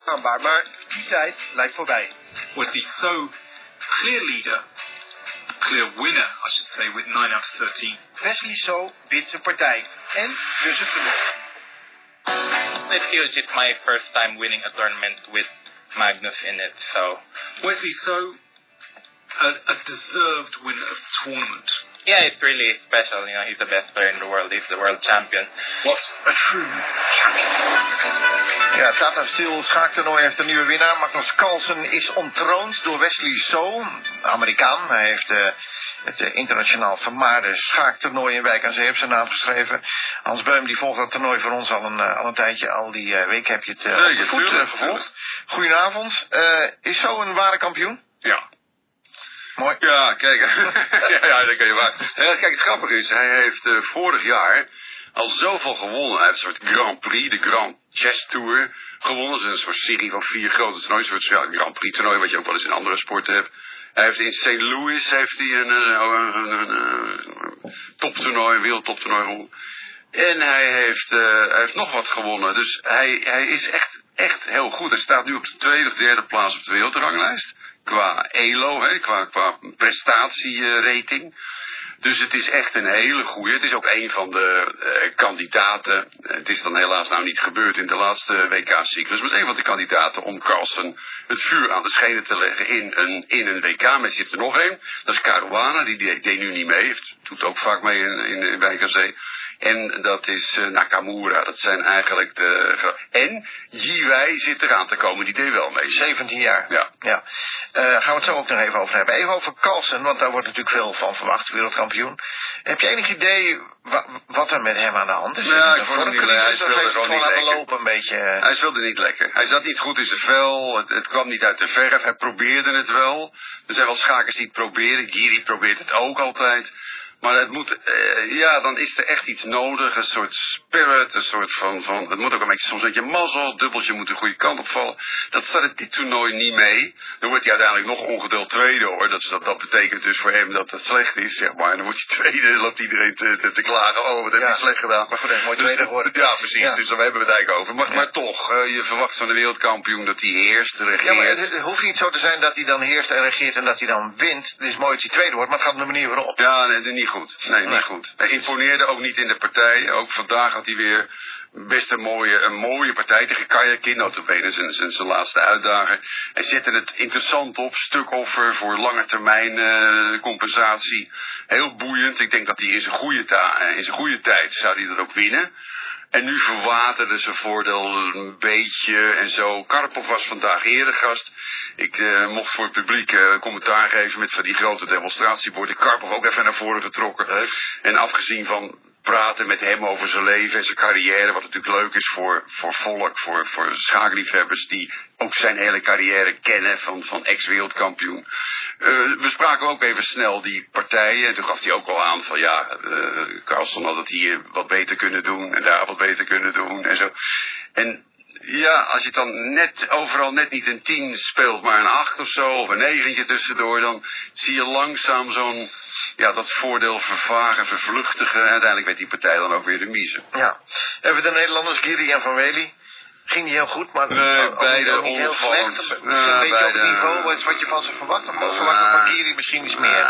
aanbaar, maar die tijd lijkt voorbij. Was he so clear leader, clear winner, I should say, with 9 out of 13. Wesley So wint zijn partij en dus het toernooi. It feels it's my first time winning a tournament with Magnus in it, so... Wesley So, a deserved winner of the tournament. Yeah, it's really special, you know, he's the best player in the world, he's the world champion. What a true champion. Ja, Tata Steel schaaktoernooi heeft een nieuwe winnaar. Magnus Carlsen is ontroond door Wesley So, Amerikaan. Hij heeft het internationaal vermaarde schaaktoernooi in Wijk aan Zee op zijn naam geschreven. Hans Beum die volgt dat toernooi voor ons al een tijdje. Al die week heb je het op de voet gevolgd. Goedenavond. Is So een ware kampioen? Ja. Mooi. Ja, kijk. ja, dat kan je waar. Ja, kijk, het grappige is, hij heeft vorig jaar al zoveel gewonnen. Hij heeft een soort Grand Prix, de Grand Chess Tour gewonnen. Dat is een soort serie van 4 grote toernooien. Een soort Grand Prix toernooi, wat je ook wel eens in andere sporten hebt. Hij heeft in St. Louis een toptoernooi, een wereldtoptoernooi gewonnen. En hij heeft nog wat gewonnen. Dus hij is echt heel goed. Hij staat nu op de 2e of 3e plaats op de wereldranglijst. Qua ELO, qua prestatierating. Dus het is echt een hele goeie. Het is ook een van de kandidaten. Het is dan helaas nou niet gebeurd in de laatste WK-cyclus. Maar het is een van de kandidaten om Carlsen het vuur aan de schenen te leggen in een WK. Maar je hebt er nog één. Dat is Caruana. Die deed nu niet mee. Doet ook vaak mee in Wijk aan Zee. En dat is Nakamura. Dat zijn eigenlijk de... En Jiwei zit eraan te komen. Die deed wel mee. 17 jaar. Ja. Gaan we het zo ook nog even over hebben. Even over Carlsen, want daar wordt natuurlijk veel van verwacht. Wereldkampioen. Heb je enig idee wat er met hem aan de hand is? Ja, ik vond hem niet lekker. Hij speelde gewoon niet lekker. Lopen, een beetje... Hij speelde niet lekker. Hij zat niet goed in zijn vel. Het kwam niet uit de verf. Hij probeerde het wel. Er zijn wel schakers die het proberen. Giri probeert het ook altijd. Maar het moet, dan is er echt iets nodig, een soort spirit, een soort van, het moet ook een beetje soms een beetje mazzel, dubbeltje moet de goede kant opvallen. Dat staat in dit toernooi niet mee. Dan wordt hij uiteindelijk nog ongeduld tweede hoor, dat betekent dus voor hem dat het slecht is, zeg maar. En dan wordt hij tweede, dan loopt iedereen te klagen, oh wat heb je slecht gedaan. Maar goed, hij is mooi tweede geworden. Ja, precies, dus daar hebben we het eigenlijk over. Maar toch, je verwacht van de wereldkampioen dat hij heerst, regeert. Ja, maar het hoeft niet zo te zijn dat hij dan heerst en regeert en dat hij dan wint. Het is mooi dat hij tweede wordt, maar het gaat om de manier waarop. Ja, nee, niet goed. Nee, niet goed. Hij imponeerde ook niet in de partij. Ook vandaag had hij weer best een mooie partij tegen Kajakin, notabene zijn laatste uitdager. Hij zette het interessant op, stukoffer voor lange termijn compensatie. Heel boeiend. Ik denk dat hij in zijn goede tijd zou hij dat ook winnen. En nu verwaterde zijn voordeel een beetje en zo. Karpov was vandaag eregast. Ik mocht voor het publiek commentaar geven met van die grote demonstratieborden. Karpov ook even naar voren getrokken. En afgezien van praten met hem over zijn leven en zijn carrière, wat natuurlijk leuk is voor volk, voor schaakliefhebbers die ook zijn hele carrière kennen van ex-wereldkampioen. We spraken ook even snel die partijen en toen gaf hij ook al aan van Carlsen had het hier wat beter kunnen doen en daar wat beter kunnen doen en zo. En ja, als je dan overal net niet een 10 speelt, maar een 8 of zo, of een 9 tussendoor, dan zie je langzaam dat voordeel vervagen, vervluchtigen. En uiteindelijk werd die partij dan ook weer de mieze. Ja. Even de Nederlanders, Giri en Van Wely. Ging niet heel goed, maar beide niet heel onopvallend. slecht. Een beetje op het niveau wat je van ze verwacht. Of verwacht je van Giri misschien iets meer?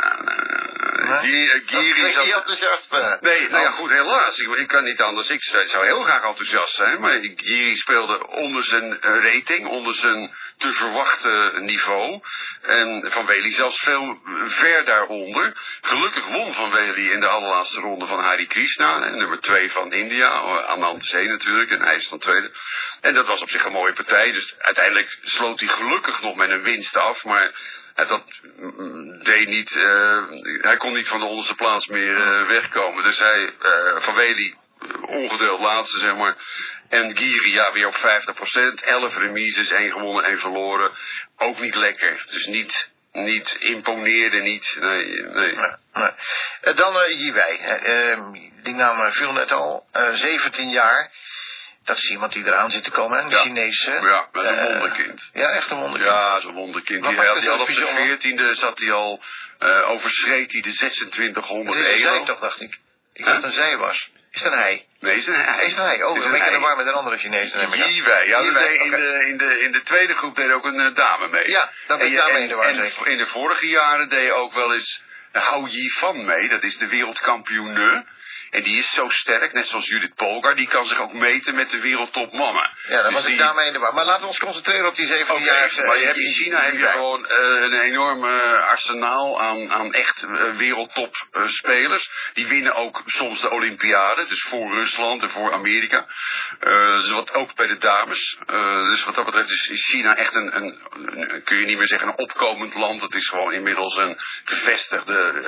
Giri is niet enthousiast. Nee, nou ja, goed, helaas. Ik kan niet anders. Ik zou heel graag enthousiast zijn. Maar Giri speelde onder zijn rating, onder zijn te verwachten niveau. En Van Wely zelfs veel ver daaronder. Gelukkig won Van Wely in de allerlaatste ronde van Hari Krishna. Nummer 2 van India. Anand Sen natuurlijk. En hij is dan tweede. En dat was op zich een mooie partij. Dus uiteindelijk sloot hij gelukkig nog met een winst af. Maar dat deed niet. Hij kon niet van de onderste plaats meer wegkomen. Dus Van Wely ongeduld laatste, zeg maar. En Giri, weer op 50%. 11 remises, 1 gewonnen, 1 verloren. Ook niet lekker. Dus niet imponeerde, niet. Nee. Dan Jiwei. Die naam viel net al. 17 jaar. Dat is iemand die eraan zit te komen, hè? De Chinese. Ja, dat is een wonderkind. Ja, echt een wonderkind. Ja, zo'n wonderkind. Die had op zijn 14e zat hij al, overschreed hij de 2600 euro. euro. Toch, dacht ik. Ik dacht een zij was. Is dat een hij? Nee, is een hij. Is dat een hij? Oh, Is dan een ben ik in de hij. war met een andere Chinees. Yi Wei. Ja, Yi Wei, in de tweede groep deed ook een dame mee. Ja, dat ben ik daarmee in de war. En in de vorige jaren deed ook wel eens Hou Yifan mee. Dat is de wereldkampioene. En die is zo sterk, net zoals Judith Polgar, die kan zich ook meten met de wereldtop mannen. Ja, dan was ik daarmee in de war. Maar laten we ons concentreren op die 17-jarige... Maar je hebt in China heb je gewoon een enorm arsenaal aan echt wereldtop spelers. Die winnen ook soms de Olympiade, dus voor Rusland en voor Amerika. Dus wat ook bij de dames. Dus wat dat betreft is China echt kun je niet meer zeggen, een opkomend land. Het is gewoon inmiddels een gevestigde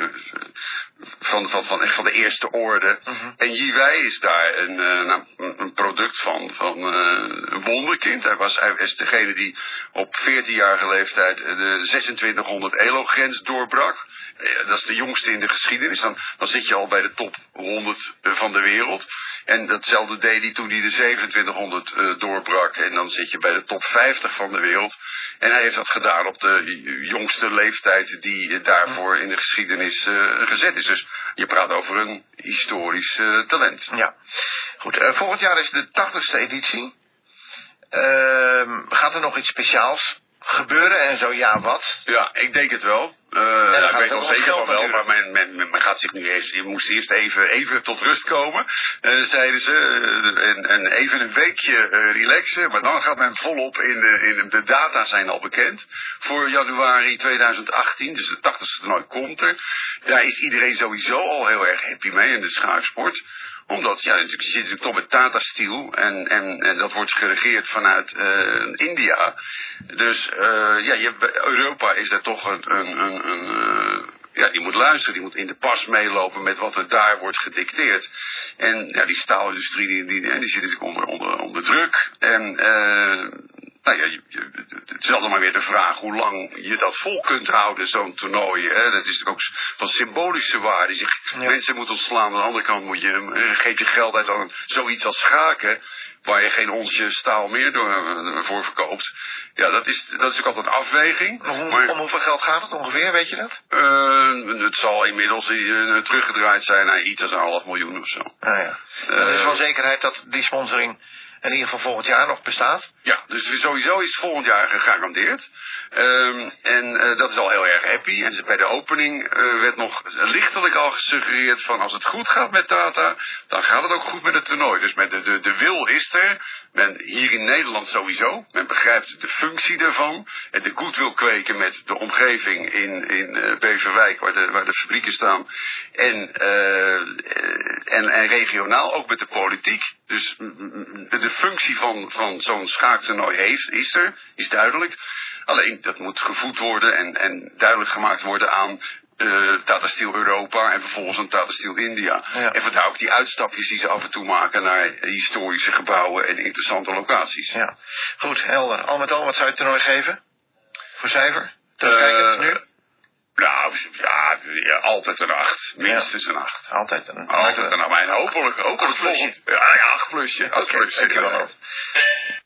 van de eerste orde. En Yi Wei is daar een product van een wonderkind. Hij is degene die op 14-jarige leeftijd de 2600 elo-grens doorbrak. Dat is de jongste in de geschiedenis. Dan zit je al bij de top 100 van de wereld. En datzelfde deed hij toen hij de 2700 doorbrak. En dan zit je bij de top 50 van de wereld. En hij heeft dat gedaan op de jongste leeftijd die daarvoor in de geschiedenis gezet is. Dus je praat over een historisch talent. Ja, goed. Volgend jaar is de 80ste editie. Gaat er nog iets speciaals gebeuren en zo ja wat? Ja, ik denk het wel. Ik weet wel zeker van wel, maar men gaat zich nu eerst, je moest eerst even tot rust komen, zeiden ze, en even een weekje relaxen, maar dan gaat men volop de data zijn al bekend. Voor januari 2018, dus de 80ste toernooi komt er. Daar is iedereen sowieso al heel erg happy mee in de schaaksport. Omdat, je zit natuurlijk toch met Tata Steel en dat wordt geregeerd vanuit India. Dus Europa is daar toch die moet luisteren, die moet in de pas meelopen met wat er daar wordt gedicteerd. En ja, die staalindustrie die zit natuurlijk onder druk. En het is altijd maar weer de vraag hoe lang je dat vol kunt houden, zo'n toernooi. Hè? Dat is natuurlijk ook van symbolische waarde. Mensen moeten ontslaan, aan de andere kant geef je geld uit aan zoiets als schaken, waar je geen onsje staal meer voor verkoopt. Ja, dat is ook altijd een afweging. Om hoeveel geld gaat het ongeveer, weet je dat? Het zal inmiddels teruggedraaid zijn naar iets als 1,5 miljoen of zo. Er is wel zekerheid dat die sponsoring in ieder geval volgend jaar nog bestaat? Ja, dus sowieso is volgend jaar gegarandeerd. Dat is al heel erg happy. En bij de opening werd nog lichtelijk al gesuggereerd van als het goed gaat met Tata, dan gaat het ook goed met het toernooi. Dus de wil is er. Hier in Nederland sowieso. Men begrijpt de functie daarvan. En de goodwill kweken met de omgeving in Beverwijk, waar de fabrieken staan. En regionaal ook met de politiek. Dus de functie van zo'n schaaktoernooi is duidelijk. Alleen dat moet gevoed worden en duidelijk gemaakt worden aan Tata Steel Europa en vervolgens aan Tata Steel India. Ja. En vandaar ook die uitstapjes die ze af en toe maken naar historische gebouwen en interessante locaties. Ja, goed, helder. Al met al, wat zou je het toernooi geven? Voor cijfer? Terugkijkend nu? Nou, ja, altijd een 8. Minstens een 8. Altijd een 8. Maar hopelijk volgend. Ja, 8 plusje. Oké, dankjewel.